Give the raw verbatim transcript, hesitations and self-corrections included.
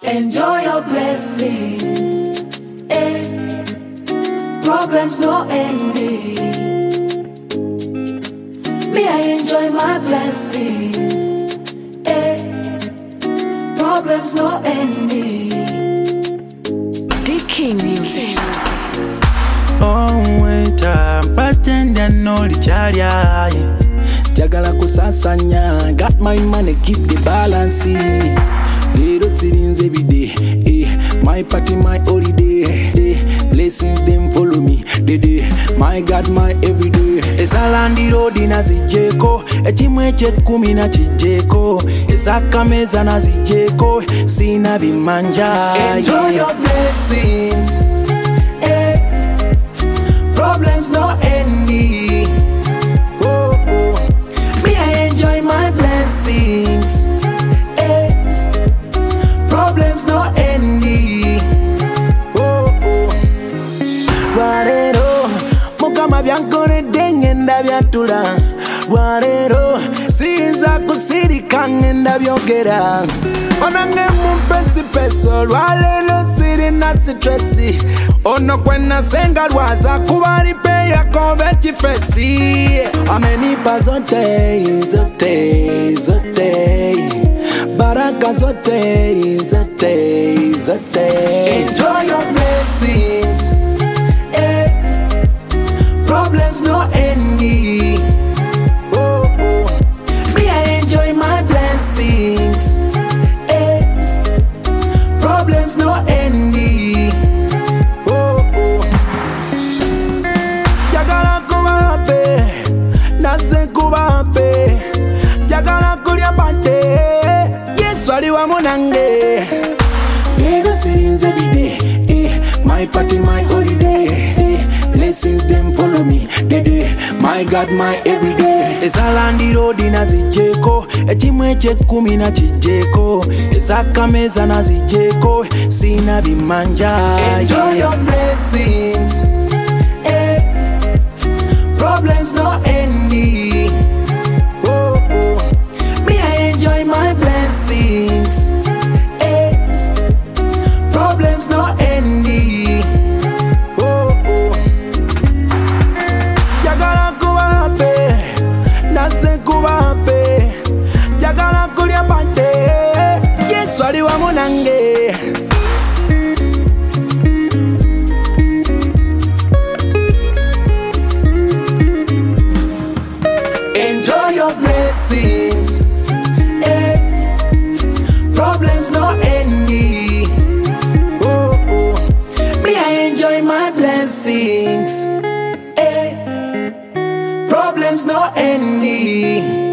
Enjoy your blessings. Eh. Problems no ending. Me, I enjoy my blessings. Eh. Problems no ending. The King Music. Oh, wait, I'm pretending no licharia. Jagala kusasanya, got my money, keep the balance. Little sittings every day, eh. My party, my holiday, eh. Blessings them follow me, day day. My God, my everyday. Ezalandi road na zijeko, echimwe chekumi na chijeko. Ezaka meza na zijeko, sina bimanja. Enjoy your blessings, eh. Problems no ending. Oh, oh. Me, I enjoy my blessings. Eh. Problems no ending. Oh, oh. Warero, mukama byankore denye ndabyatula. Warero, sinza kusirika ngenda byogera. Onange mumpesi peso, warero siri na sitresi. Ono kwena senga lwaza kubari pe ya konveti fesi. Amenipa zote, zote, zote. Baraka zote, zote, zote. Enjoy your blessings. Eh. Problems no ending. Oh, oh. Me, I enjoy my blessings. Eh. Problems no ending. Oh, oh. Jagala kuba happy, nase kuba happy. Jagala kulya bante, Yesu ali wamu nange. Lego sittings every day, eh. My party, my holiday, eh. Blessings them follow me, day day. My God, my everyday. Ezalandi road na zijeko, echimwe chekumi na chijeko. Ezaka meza na zijeko, sina bimanja. Enjoy your blessings. Eh. Problems no ending. Oh, oh. Me, I enjoy my blessings. Eh. Problems no ending. Oh, oh. Jagala kuba happy, nase kuba happy. Jagala kulya bante, Yesu ali wamu nange. Enjoy your blessings. Eh. Problems no ending. Oh, oh. Me, I enjoy my blessings. Eh. Problems no ending.